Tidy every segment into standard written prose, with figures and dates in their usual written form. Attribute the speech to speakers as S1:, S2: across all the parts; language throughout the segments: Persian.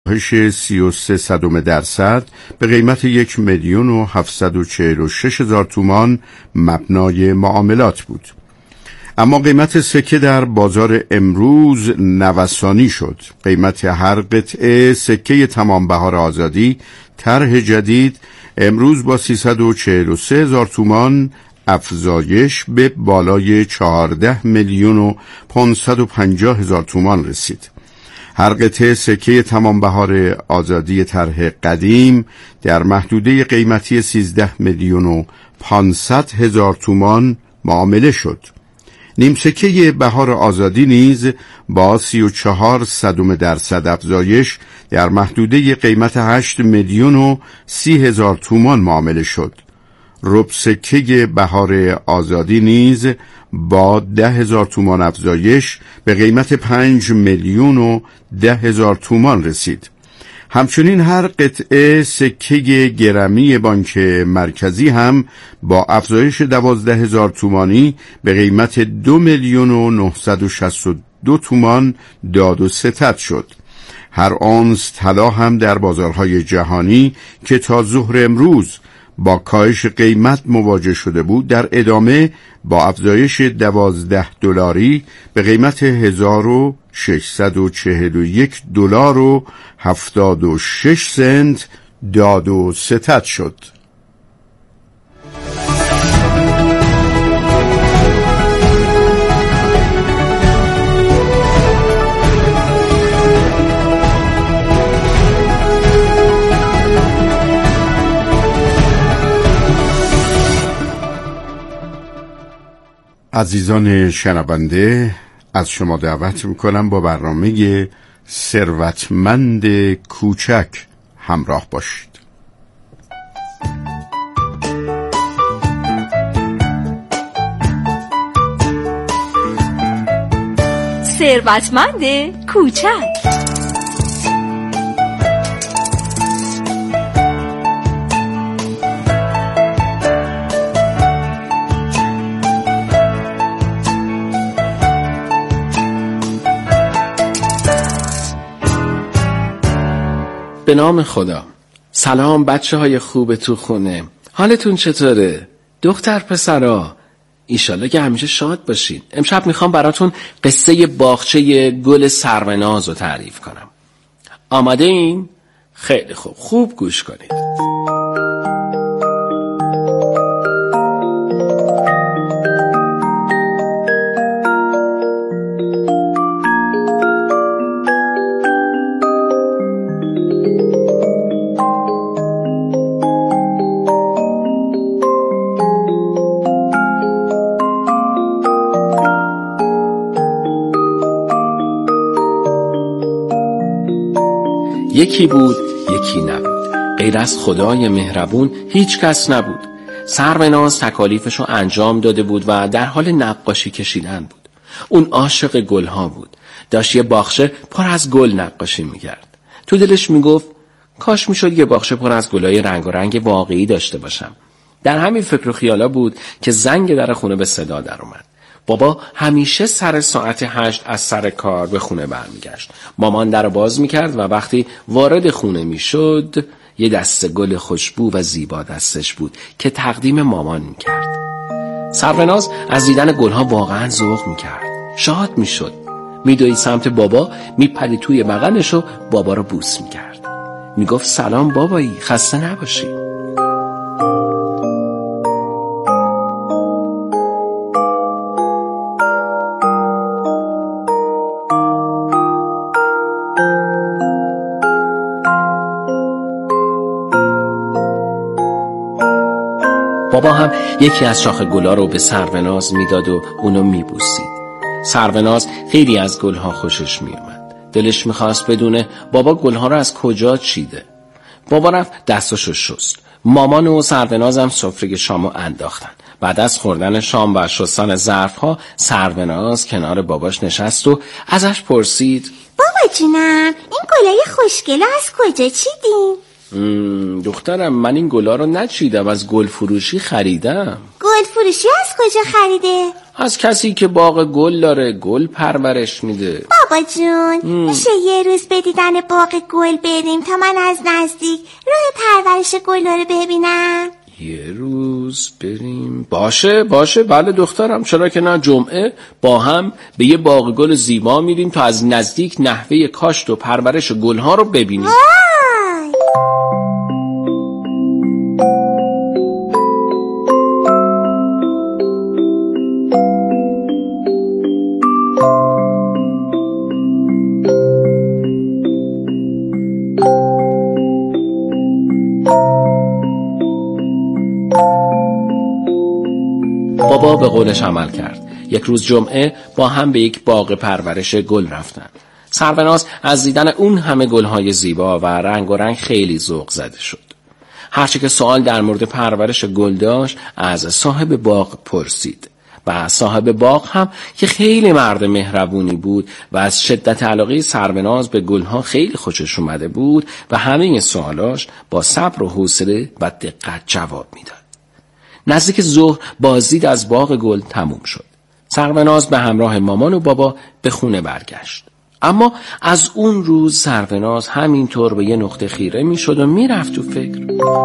S1: 33% به قیمت 1,746,000 تومان مبنای معاملات بود. اما قیمت سکه در بازار امروز نوسانی شد. قیمت هر قطعه سکه تمام بهار آزادی طرح جدید امروز با 343,000 تومان افزایش به بالای 14,550,000 تومان رسید. هر قطعه سکه تمام بهار آزادی طرح قدیم در محدوده قیمتی 13,500,000 تومان معامله شد. نیم سکه بهار آزادی نیز با 34% افزایش در محدوده قیمت 8,030,000 تومان معامله شد. ربع سکه بهار آزادی نیز با 10,000 تومان افزایش به قیمت 5,010,000 تومان رسید. همچنین هر قطعه سکه گرمی بانک مرکزی هم با افزایش 12,000 تومانی به قیمت 2,962,000 تومان داد و ستد شد. هر اونس طلا هم در بازارهای جهانی که تا ظهر امروز با کاهش قیمت مواجه شده بود در ادامه با افزایش 12 دلاری به قیمت 1,641 دلار و 76 سنت داد و ستد شد. عزیزان شنونده، از شما دعوت میکنم با برنامه ثروتمند کوچک همراه باشید.
S2: ثروتمند کوچک.
S3: به نام خدا. سلام بچه های خوب تو خونه، حالتون چطوره؟ دختر پسرا، ایشالله که همیشه شاد باشین. امشب میخوام براتون قصه باغچه گل سروناز رو تعریف کنم. آماده این؟ خیلی خوب، خوب گوش کنید. یکی بود یکی نبود، غیر از خدای مهربون هیچ کس نبود. سروناز تکالیفشو انجام داده بود و در حال نقاشی کشیدن بود. اون عاشق گلها بود، داشت یه باغچه پر از گل نقاشی میکرد. تو دلش میگفت کاش میشد یه باغچه پر از گلای رنگ و رنگ واقعی داشته باشم. در همین فکر و خیالا بود که زنگ در خونه به صدا در اومد. بابا همیشه سر ساعت 8 از سر کار به خونه برمیگشت. مامان در باز میکرد و وقتی وارد خونه میشد یه دسته گل خوشبو و زیبا دستش بود که تقدیم مامان میکرد. سروناز از دیدن گلها واقعا ذوق میکرد، شاد میشد. میدوید سمت بابا، میپرید توی بغلش و بابا رو بوس میکرد. میگفت سلام بابایی، خسته نباشی. بابا هم یکی از شاخ گلا رو به سروناز میداد و اونو میبوسید. سروناز خیلی از گلها خوشش میومد. دلش میخواست بدونه بابا گلها رو از کجا چیده. بابا رفت دستاشو شست. مامان و سروناز هم سفره شامو انداختن. بعد از خوردن شام و شستن ظرفها، سروناز کنار باباش نشست و ازش پرسید
S4: بابا جونم، این گلای خوشگله از کجا چیدین؟
S3: دخترم، من این گلا رو نچیدم، از گل فروشی خریدم.
S4: گل فروشی از کجا خریده؟
S3: از کسی که باغ گل داره، گل پرورش میده.
S4: بابا بابا جون میشه یه روز به دیدن باغ گل بریم تا من از نزدیک راه پرورش گل‌ها رو ببینم؟
S3: یه روز بریم؟ باشه بله دخترم، چرا که نه. جمعه با هم به یه باغ گل زیبا میریم تا از نزدیک نحوه کاشت و پرورش گلها رو ببینیم.
S4: وای!
S3: بابا به قولش عمل کرد. یک روز جمعه با هم به یک باغ پرورش گل رفتن. سروناز از دیدن اون همه گلهای زیبا و رنگ خیلی ذوق زده شد. هرچه که سوال در مورد پرورش گل داشت از صاحب باغ پرسید و صاحب باغ هم که خیلی مرد مهربونی بود و از شدت علاقه سروناز به گلها خیلی خوشش اومده بود و همه سوالاش با صبر و حوصله و دقت جواب میداد. نزدیک ظهر بازدید از باغ گل تموم شد. سروناز به همراه مامان و بابا به خونه برگشت. اما از اون روز سروناز همینطور به یه نقطه خیره میشد و میرفت تو فکر.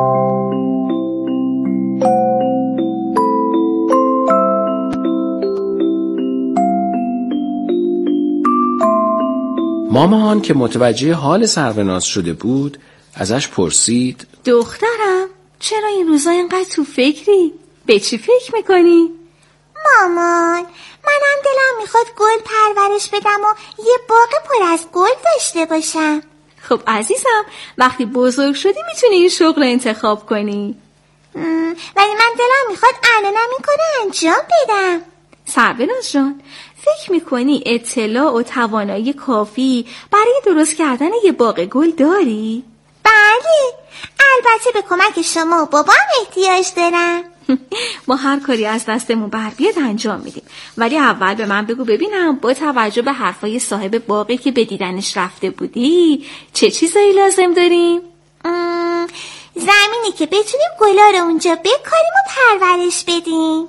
S3: مامان که متوجه حال سروناز شده بود ازش پرسید:
S2: دخترم چرا این روزا اینقدر تو فکری؟ به چی فکر میکنی؟
S4: مامان، منم دلم میخواد گل پرورش بدم و یه باغ پر از گل داشته باشم.
S2: خب عزیزم، وقتی بزرگ شدی میتونی این شغل رو انتخاب کنی.
S4: ولی من دلم میخواد الانم این کارو انجام بدم.
S2: سروناز جان، فکر میکنی اطلاع و توانایی کافی برای درست کردن یه باغ گل داری؟
S4: بله، البته به کمک شما و بابام احتیاج دارم.
S2: ما هر کاری از دستمون بر بیاد انجام میدیم، ولی اول به من بگو ببینم با توجه به حرفای صاحب باغی که به دیدنش رفته بودی چه چیزایی لازم داریم؟
S4: زمینی که بتونیم گلا رو اونجا بکاریم و پرورش بدیم.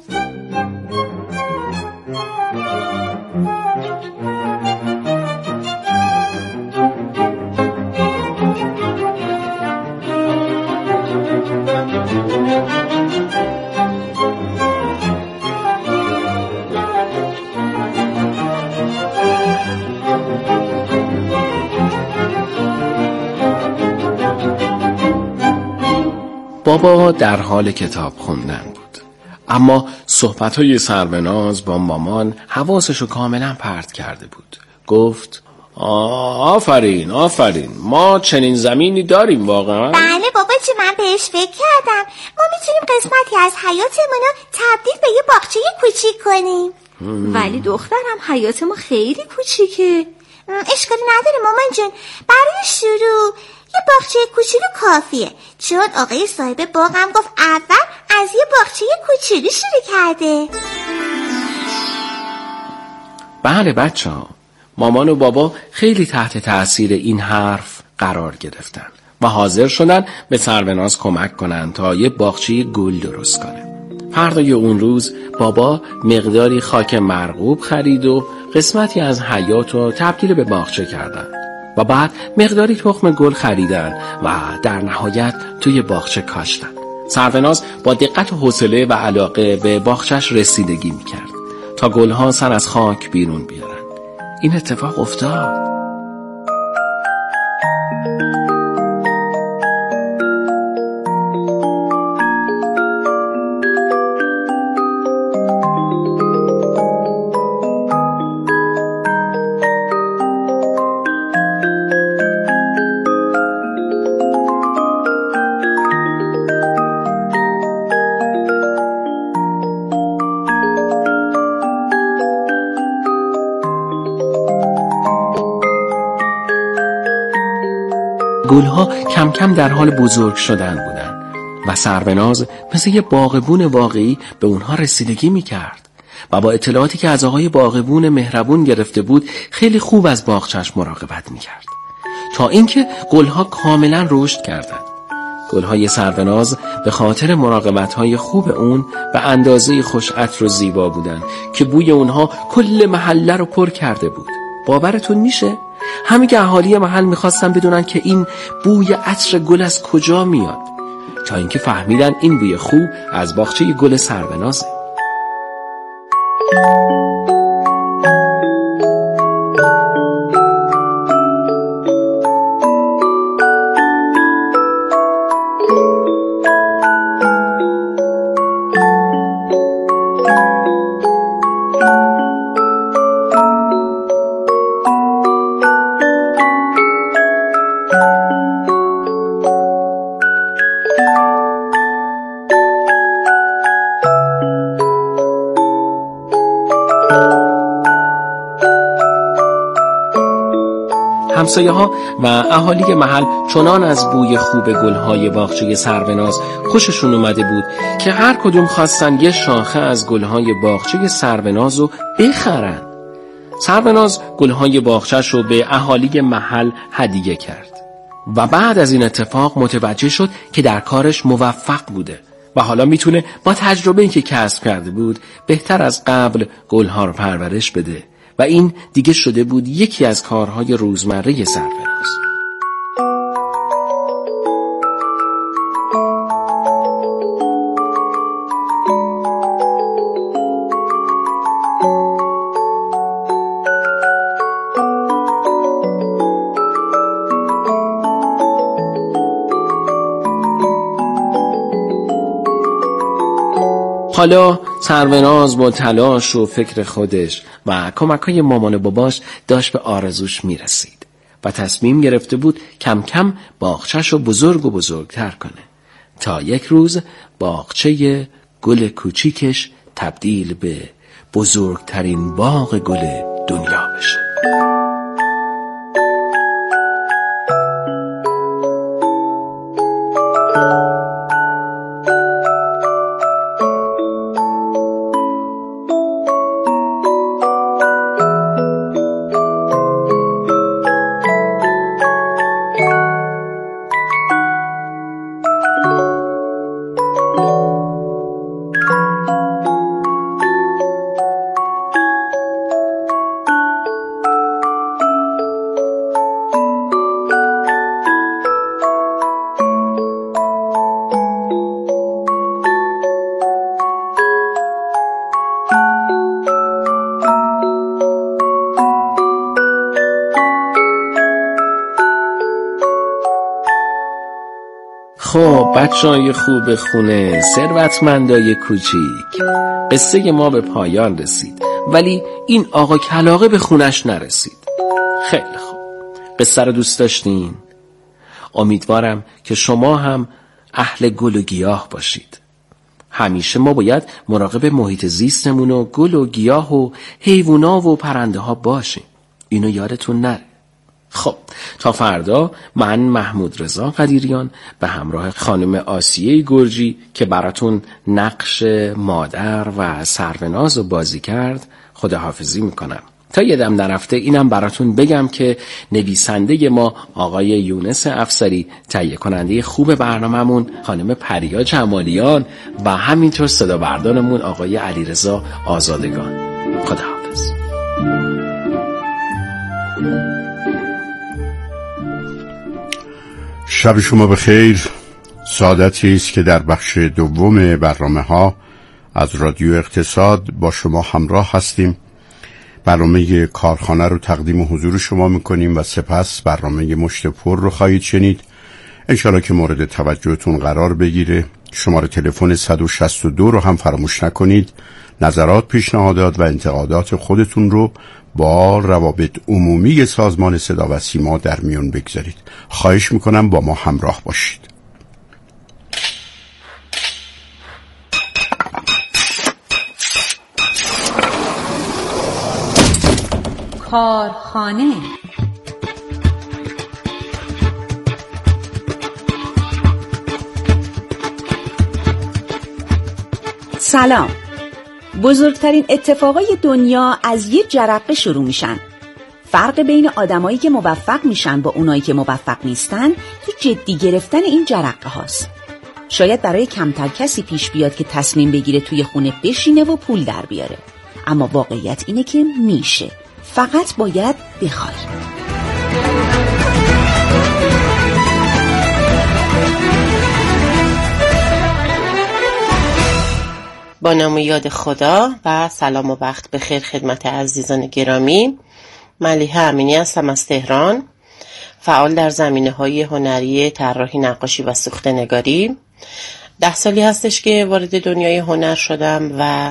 S3: بابا در حال کتاب خوندن بود، اما صحبت‌های سروناز با مامان حواسشو کاملا پرت کرده بود. گفت: آفرین، ما چنین زمینی داریم واقعا؟
S4: بله بابا جی، من بهش فکر کردم. ما میتونیم قسمتی از حیاتمون رو تبدیل به یه باغچه کوچیک کنیم.
S2: ولی دخترم حیات ما خیلی کوچیکه.
S4: اشکالی نداره مامان جون، برای شروع یه باغچه کوچولو کافیه، چون آقای صاحب باغم گفت اول از یه باغچه کوچولو شروع کرده.
S3: بله بچه‌ها، مامان و بابا خیلی تحت تأثیر این حرف قرار گرفتن و حاضر شدن به سروناز کمک کنن تا یه باغچه گل درست کنه. فردای اون روز بابا مقداری خاک مرغوب خرید و قسمتی از حیاط رو تبدیل به باغچه کردن و بعد مقداری تخم گل خریدن و در نهایت توی باغچه کاشتن. سروناز با دقت و حوصله و علاقه به باغچه‌اش رسیدگی میکرد تا گلها سر از خاک بیرون بیارن. این اتفاق افتاد. گلها کم کم در حال بزرگ شدن بودن و سروناز مثل یه باغبون واقعی به اونها رسیدگی میکرد و با اطلاعاتی که از آقای باغبون مهربون گرفته بود خیلی خوب از باغچه‌اش مراقبت میکرد تا اینکه گلها کاملا رشد کردند. گلهای سروناز به خاطر مراقبت‌های خوب اون به اندازه خوش عطر و زیبا بودن که بوی اونها کل محله رو پر کرده بود باورتون میشه؟ همین که اهالی محل میخواستن بدونن که این بوی عطر گل از کجا میاد، تا اینکه فهمیدن این بوی خوب از باغچه گل سرونازه. همسایه‌ها و اهالی محل چنان از بوی خوب گل‌های باغچه سروناز خوششون اومده بود که هر کدوم خواستن یه شاخه از گل‌های باغچه سروناز رو بخرن. سروناز گل‌های باغچه‌ش رو به اهالی محل هدیه کرد و بعد از این اتفاق متوجه شد که در کارش موفق بوده و حالا میتونه با تجربه‌ای که کسب کرده بود بهتر از قبل گل‌ها رو پرورش بده و این دیگه شده بود یکی از کارهای روزمره سروناز. حالا سروناز با تلاش و فکر خودش و کمک‌های مامان و باباش داشت به آرزوش میرسید و تصمیم گرفته بود کم کم باغچه‌ش رو بزرگ و بزرگتر کنه تا یک روز باغچه گل کوچیکش تبدیل به بزرگترین باغ گل دنیا بشه. خب بچه‌های خوب خونه، ثروتمندای کوچیک، قصه ما به پایان رسید، ولی این آقا کلاغه به خونش نرسید. خیلی خوب، قصه رو دوست داشتین؟ امیدوارم که شما هم اهل گل و گیاه باشید. همیشه ما باید مراقب محیط زیستمون و گل و گیاه و حیوونا و پرنده ها باشیم. اینو یادتون نره. خب تا فردا من محمود رضا قدیریان به همراه خانم آسیه گرجی که براتون نقش مادر و سروناز رو بازی کرد خداحافظی میکنم. تا یه دم نرفته اینم براتون بگم که نویسنده ما آقای یونس افسری، تهیه کننده خوب برنامه‌مون خانم پریا جمالیان و همینطور صدا بردارمون آقای علیرضا آزادگان. خداحافظ.
S1: شب شما بخیر. سعادتی است که در بخش دوم برنامه‌ها از رادیو اقتصاد با شما همراه هستیم. برنامه کارخانه رو تقدیم حضور شما میکنیم و سپس برنامه مشت پر رو خواهید شنید. انشالله که مورد توجهتون قرار بگیره. شماره تلفن 162 رو هم فراموش نکنید. نظرات، پیشنهادات و انتقادات خودتون رو با روابط عمومی سازمان صدا و سیما در میون بگذارید. خواهش میکنم با ما همراه باشید.
S5: کارخانه. سلام. بزرگترین اتفاقای دنیا از یه جرقه شروع میشن. فرق بین آدمایی که موفق میشن با اونایی که موفق نیستن تو جدی گرفتن این جرقه هاست. شاید برای کمتر کسی پیش بیاد که تصمیم بگیره توی خونه بشینه و پول در بیاره، اما واقعیت اینه که میشه. فقط باید بخوای.
S6: با نام و یاد خدا و سلام و وقت بخیر خدمت عزیزان گرامی. ملیحه امینی هستم از تهران، فعال در زمینه‌های هنری، طراحی، نقاشی و سوخته نگاری. 10 سالی هستش که وارد دنیای هنر شدم و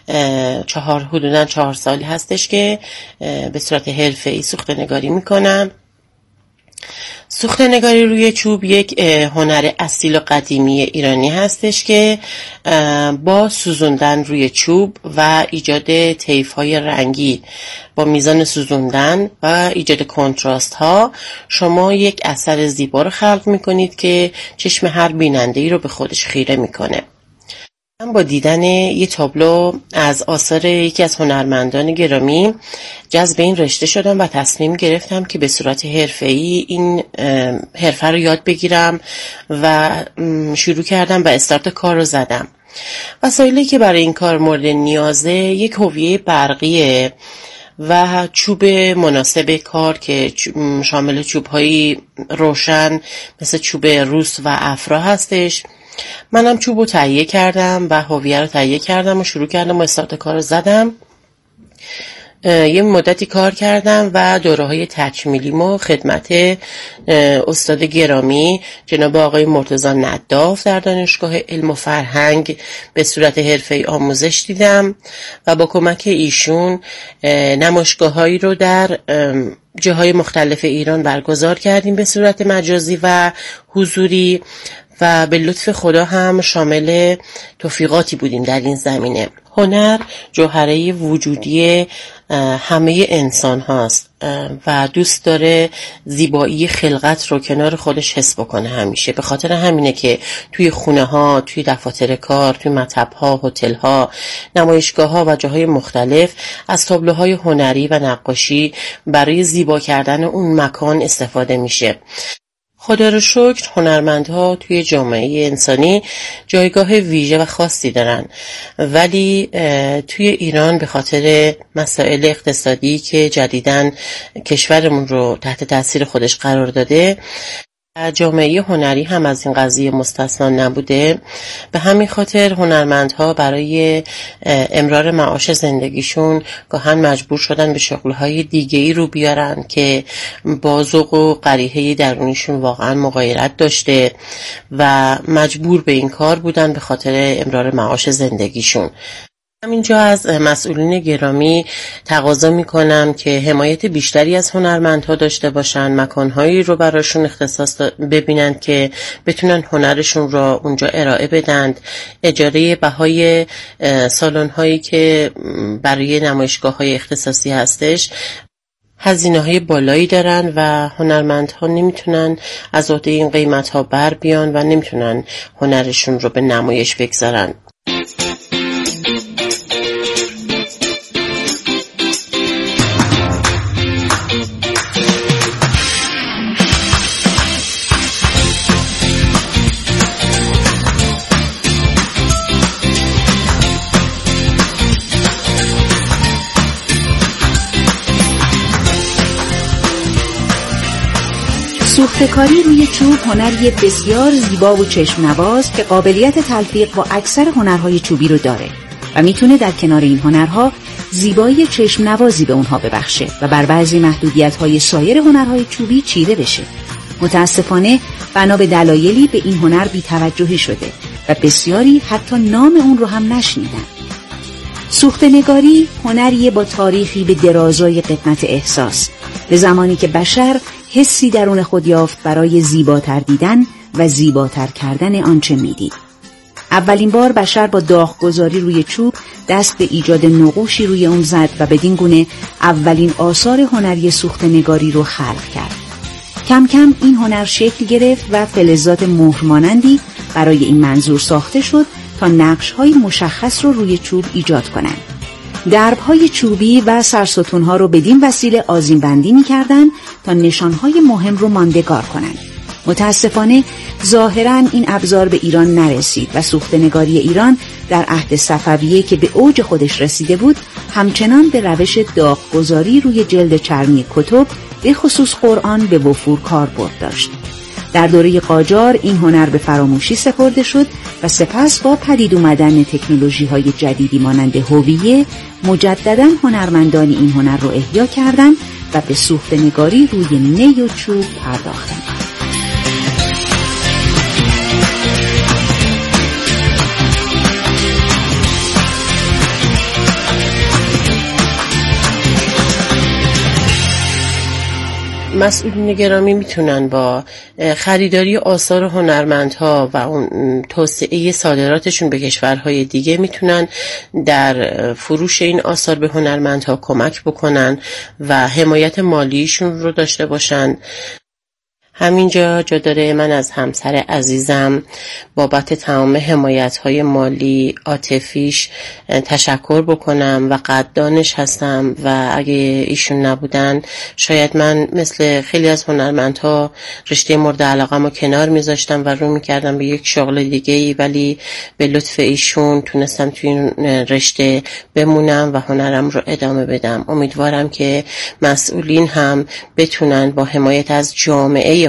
S6: حدوداً 4 سالی هستش که به صورت حرفه‌ای سوخته نگاری میکنم. سوخته نگاری روی چوب یک هنر اصیل و قدیمی ایرانی هستش که با سوزوندن روی چوب و ایجاد طیف‌های رنگی با میزان سوزوندن و ایجاد کنتراست ها شما یک اثر زیبا رو خلق میکنید که چشم هر بیننده‌ای رو به خودش خیره میکنه. من با دیدن یه تابلو از آثار یکی از هنرمندان گرامی جذب این رشته شدم و تصمیم گرفتم که به صورت حرفه‌ای این حرفه رو یاد بگیرم و شروع کردم و استارت کار رو زدم. وسایلی که برای این کار مورد نیازه یک حویه برقیه و چوب مناسب کار که شامل چوب‌های روشن مثل چوب روس و افرا هستش. منم چوب رو تهیه کردم و حویه رو تهیه کردم و شروع کردم و استارت کار رو زدم. یه مدتی کار کردم و دوره‌های تکمیلیمو خدمت استاد گرامی جناب آقای مرتضی نداف در دانشگاه علم و فرهنگ به صورت حرفه‌ای آموزش دیدم و با کمک ایشون نمایشگاه‌هایی رو در جاهای مختلف ایران برگزار کردیم به صورت مجازی و حضوری و به لطف خدا هم شامل توفیقاتی بودیم در این زمینه. هنر جوهره وجودی همه انسان هاست و دوست داره زیبایی خلقت رو کنار خودش حس بکنه همیشه. به خاطر همینه که توی خونه ها، توی دفاتر کار، توی مطب ها، هتل ها، نمایشگاه ها و جاهای مختلف از تابلوهای هنری و نقاشی برای زیبا کردن اون مکان استفاده میشه. خدا رو شکر هنرمندها توی جامعه انسانی جایگاه ویژه و خاصی دارن، ولی توی ایران به خاطر مسائل اقتصادی که جدیداً کشورمون رو تحت تاثیر خودش قرار داده، جامعه هنری هم از این قضیه مستثنا نبوده. به همین خاطر هنرمندها برای امرار معاش زندگیشون گاهن مجبور شدن به شغلهای دیگه‌ای رو بیارن که با ذوق و قریحه درونیشون واقعا مغایرت داشته و مجبور به این کار بودن به خاطر امرار معاش زندگیشون. همینجا از مسئولین گرامی تقاضا میکنم که حمایت بیشتری از هنرمندها داشته باشن، مکانهایی رو براشون اختصاص ببینن که بتونن هنرشون رو اونجا ارائه بدن. اجاره بهای سالن‌هایی که برای نمایشگاه‌های اختصاصی هستش هزینه‌های بالایی دارن و هنرمندها نمیتونن از عهده این قیمت‌ها بر بیان و نمیتونن هنرشون رو به نمایش بگذارن.
S5: سوخته‌کاری روی چوب هنری بسیار زیبا و چشم نواز که قابلیت تلفیق با اکثر هنرهای چوبی رو داره و میتونه در کنار این هنرها زیبایی چشم نوازی به اونها ببخشه و بر بعضی محدودیت‌های سایر هنرهای چوبی چیره بشه. متاسفانه بنا به دلایلی به این هنر بی‌توجهی شده و بسیاری حتی نام اون رو هم نشنیدن. سوخته‌نگاری هنریه با تاریخی به درازای قدمت احساس، به زمانی که بشر حسی درون خود یافت برای زیباتر دیدن و زیباتر کردن آنچه میدید. اولین بار بشر با داغگذاری روی چوب دست به ایجاد نقوشی روی اون زد و بدین گونه اولین آثار هنری سوخته‌نگاری رو خلق کرد. کم کم این هنر شکل گرفت و فلزات مهرمانندی برای این منظور ساخته شد تا نقش‌های مشخص رو روی چوب ایجاد کنند. درب‌های چوبی و سرستون‌ها رو بدین وسیله آذین‌بندی می‌کردند تا نشان‌های مهم رو ماندگار کنند. متاسفانه ظاهراً این ابزار به ایران نرسید و سوخته‌نگاری ایران در عهد صفویه که به اوج خودش رسیده بود همچنان به روش داغ‌گذاری روی جلد چرمی کتب به خصوص قرآن به وفور کاربرد داشت. در دوره قاجار این هنر به فراموشی سپرده شد و سپس با پدید اومدن تکنولوژی‌های جدیدی مانند هویه مجدداً هنرمندان این هنر رو احیا کردند و به سوخته‌نگاری روی نی و چوب پرداختند.
S6: مسئولین گرامی میتونن با خریداری آثار هنرمندها و اون توسعه صادراتشون به کشورهای دیگه میتونن در فروش این آثار به هنرمندها کمک بکنن و حمایت مالیشون رو داشته باشن. همینجا جا داره من از همسر عزیزم بابت تمام حمایت‌های مالی عاطفیش تشکر بکنم و قدردانش هستم و اگه ایشون نبودن شاید من مثل خیلی از هنرمندها رشته مورد علاقه‌مو کنار میذاشتم و رو میکردم به یک شغل دیگه‌ای، ولی به لطف ایشون تونستم توی این رشته بمونم و هنرم رو ادامه بدم. امیدوارم که مسئولین هم بتونن با حمایت از جامعه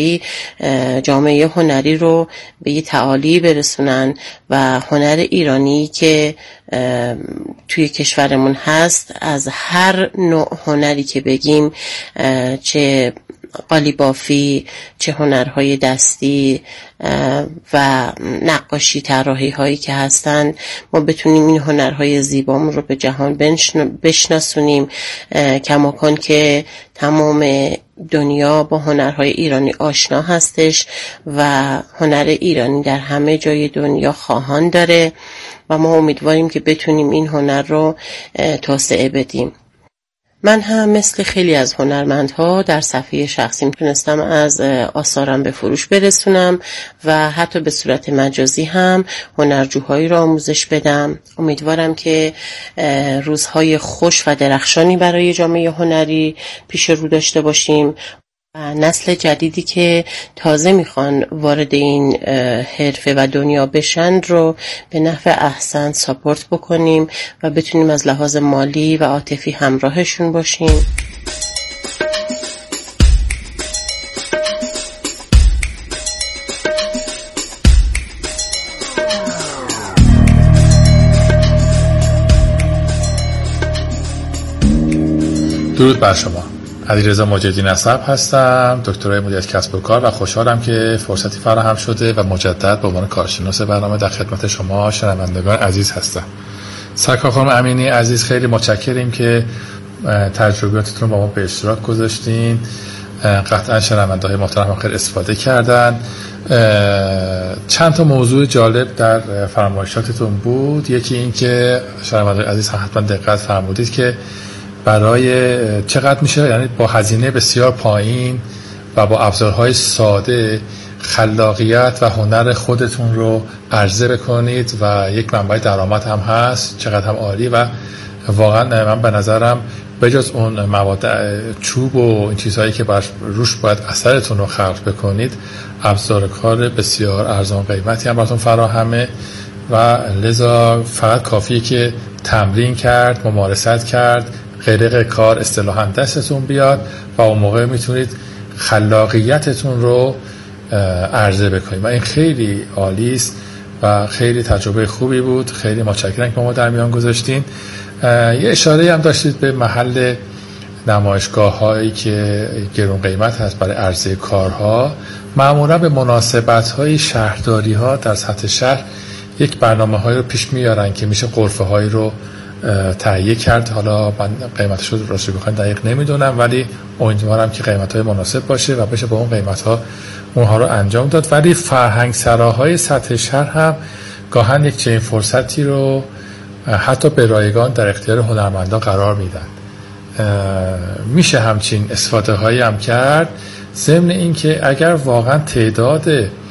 S6: هنری رو به یه تعالی برسونن و هنر ایرانی که توی کشورمون هست از هر نوع هنری که بگیم، چه قالیبافی، چه هنرهای دستی و نقاشی، طراحی هایی که هستن، ما بتونیم این هنرهای زیبامون رو به جهان بشناسونیم، کماکان که تمام دنیا با هنرهای ایرانی آشنا هستش و هنر ایرانی در همه جای دنیا خواهان داره و ما امیدواریم که بتونیم این هنر رو توسعه بدیم. من هم مثل خیلی از هنرمندها در صفحه شخصیم تونستم از آثارم به فروش برسونم و حتی به صورت مجازی هم هنرجوهایی را آموزش بدم. امیدوارم که روزهای خوش و درخشانی برای جامعه هنری پیش رو داشته باشیم و نسل جدیدی که تازه میخوان وارد این حرفه و دنیا بشن رو به نحو احسن ساپورت بکنیم و بتونیم از لحاظ مالی و عاطفی همراهشون باشیم.
S7: درود بر شما. علیرضا مجدی نسب هستم، دکترای مدیریت کسب و کار و خوشحالم که فرصتی فراهم شده و مجدد به عنوان کارشناس برنامه در خدمت شما شنوندگان عزیز هستم. سرکار خانم امینی عزیز، خیلی متشکریم که تجربیاتتون رو با ما به اشتراک گذاشتین. قطعا شنونده‌های محترم خیلی استفاده کردن. چند تا موضوع جالب در فرمایشاتتون بود. یکی این که شنونده‌های عزیز حتما دقت فرمودید که برای چقدر میشه، یعنی با هزینه بسیار پایین و با ابزارهای ساده خلاقیت و هنر خودتون رو عرضه بکنید و یک منبع درآمد هم هست. چقدر هم عالی و واقعا من به نظرم بجز اون مواد چوب و این چیزهایی که روش باید اثرتون رو خلق بکنید، ابزار کار بسیار ارزان قیمتی هم براتون فراهمه و لذا فقط کافیه که تمرین کرد، ممارست کرد، غرق کار اصطلاحاً دستتون بیاد و اون موقع میتونید خلاقیتتون رو عرضه بکنید و این خیلی عالی است و خیلی تجربه خوبی بود. خیلی متشکرم که ما در میان گذاشتین. یه اشاره هم داشتید به محل نمایشگاه هایی که گرون قیمت هست برای عرضه کارها. معمولا به مناسبت های شهرداری ها در سطح شهر یک برنامه های رو پیش میارن که میشه غرفه هایی رو تهیه کرد. حالا من قیمتش رو راستش بخواید دقیق نمیدونم، ولی امیدوارم که قیمت های مناسب باشه و بشه با اون قیمت ها اونها رو انجام داد. ولی فرهنگ سراهای سطح شهر هم گاهن یک چنین فرصتی رو حتی به رایگان در اختیار هنرمندا قرار میدن. میشه همچین استفاده هایی هم کرد، ضمن این که اگر واقعا تعداد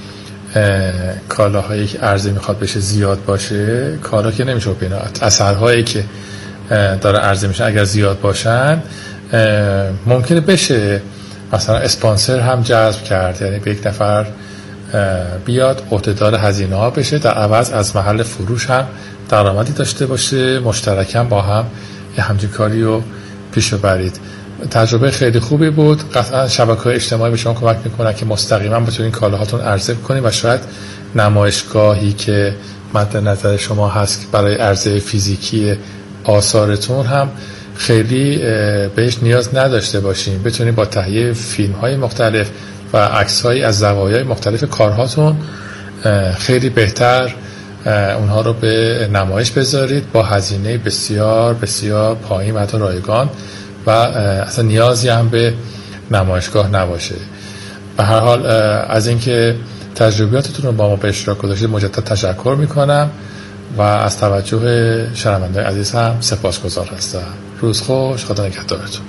S7: کالاهایی که عرضه میخواد بشه زیاد باشه، کالا که نمیشه ببینات، اثرهایی که داره عرضه میشه اگر زیاد باشن ممکنه بشه مثلا اسپانسر هم جذب کرد، یعنی به یک نفر بیاد عهدهدار هزینه ها بشه، در عوض از محل فروش هم درآمدی داشته باشه، مشترکاً با هم یه همچین کاری رو پیش ببرید. تجربه خیلی خوبی بود. قطعا شبکه‌های اجتماعی به شما کمک میکنن که مستقیما بتونین کالاهاتون عرضه کنید و شاید نمایشگاهی که مد نظر شما هست برای عرضه فیزیکی آثارتون هم خیلی بهش نیاز نداشته باشین، بتونید با تهیه فیلم‌های مختلف و عکس‌های از زوایای مختلف کارهاتون خیلی بهتر اونها رو به نمایش بذارید با هزینه بسیار بسیار پایین و حتی رایگان و اصلا نیازی هم به نمایشگاه نباشه. به هر حال از اینکه تجربیاتتون رو با ما به اشتراک گذاشتید مجدد تشکر میکنم و از توجه شنوندگان عزیز هم سپاسگزار هستم. روز خوش، خدا نگهدارتون.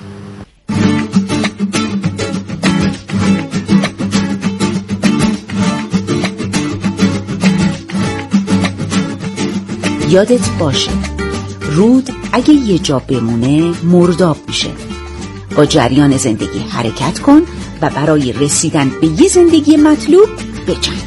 S5: یادت باشه رود اگه یه جا بمونه مرداب میشه. با جریان زندگی حرکت کن و برای رسیدن به یه زندگی مطلوب بجنگ.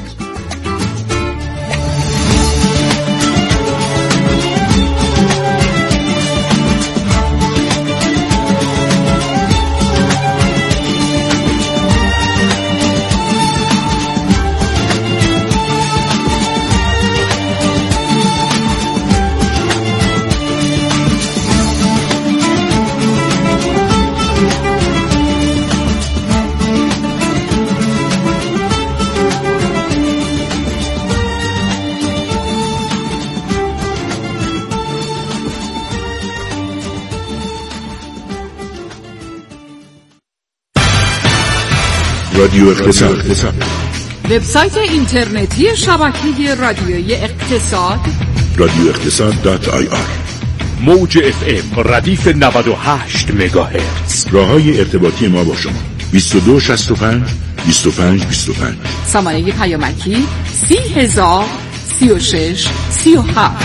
S8: رادیو اقتصاد.
S9: وبسایت اینترنتی شبکه رادیویی اقتصاد
S8: radioeqtasad.ir.
S10: موج FM ردیف 98 مگاهرتز.
S8: راههای ارتباطی ما با شما 2265 25 25.
S9: سامانه پیامکی 30000 36 37.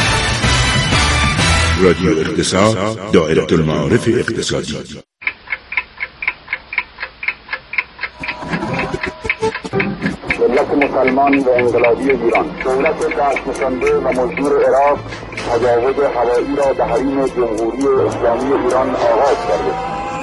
S8: رادیو اقتصاد، دائره المعارف اقتصادی.
S11: دولت مسلمان و انقلابی ایران، دولت دست نشانده و مزدور عراق تجاوز هوایی را به حریم جمهوری اسلامی ایران آغاز کرده.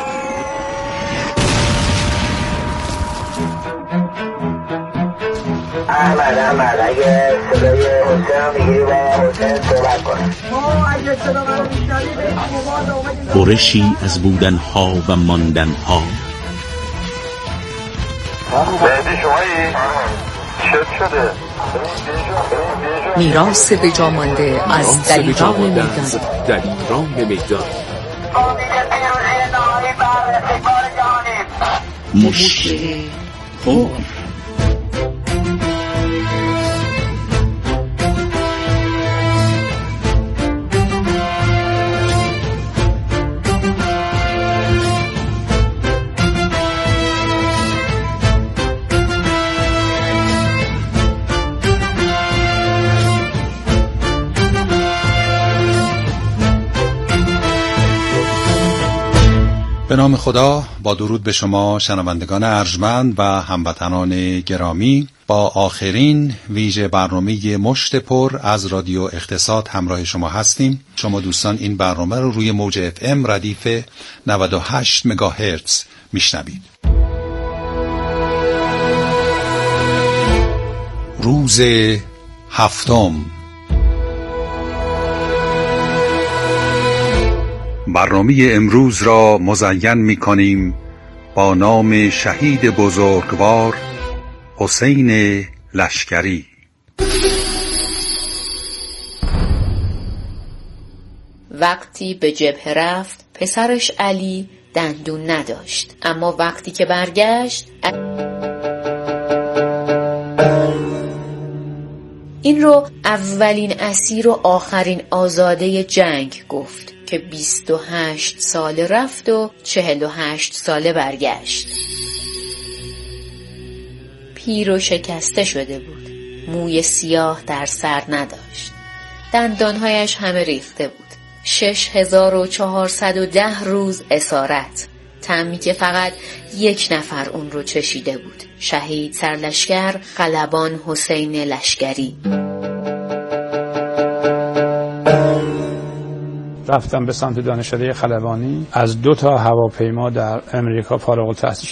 S12: احمد اگه صدای حسین رو میگیری با حسین صحبت کن. اگه صدا من رو میشنوی
S13: برشی از بودنها و ماندنها.
S11: بهدی شمایی؟ شد شده
S9: میراث به جا مانده از دلیران میدان.
S13: مشکل پر.
S14: به نام خدا، با درود به شما شنوندگان ارجمند و هموطنان گرامی، با آخرین ویژه برنامه مشت پر از رادیو اقتصاد همراه شما هستیم. شما دوستان این برنامه رو روی موج FM ردیف 98 مگاهرتز میشنوید. روز هفتم. برنامه امروز را مزین می‌کنیم با نام شهید بزرگوار حسین لشکری.
S15: وقتی به جبهه رفت پسرش علی دندون نداشت، اما وقتی که برگشت این رو اولین اسیر و آخرین آزاده جنگ گفت که 28 ساله رفت و 48 ساله برگشت. پیر و شکسته شده بود، موی سیاه در سر نداشت، دندانهایش همه ریخته بود. 6410 روز اسارت، طعمی که فقط یک نفر اون رو چشیده بود، شهید سرلشکر قلبان حسین لشکری.
S16: رفتم به سمت دانشکده خلبانی. از 2 تا هواپیما در امریکا فارغ التحصیل